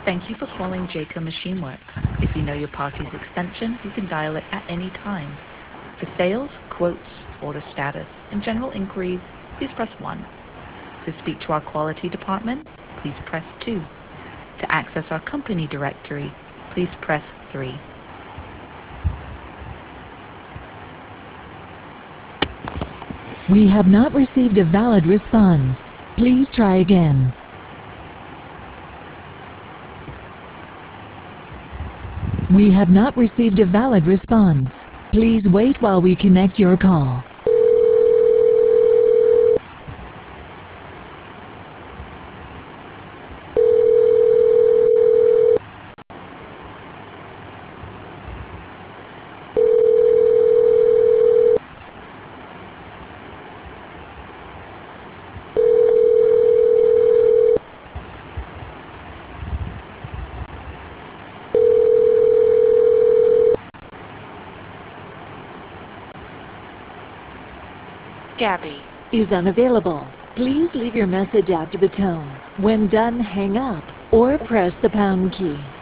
Thank you for calling Jayco Machine Works. If you know your party's extension, you can dial it at any time. For sales, quotes, order status, and general inquiries, please press 1. To speak to our quality department, please press 2. To access our company directory, please press 3. We have not received a valid response. Please try again. We have not received a valid response. Please wait while we connect your call. Gabby Is unavailable. Please leave your message after the tone. When done, hang up or press the pound key.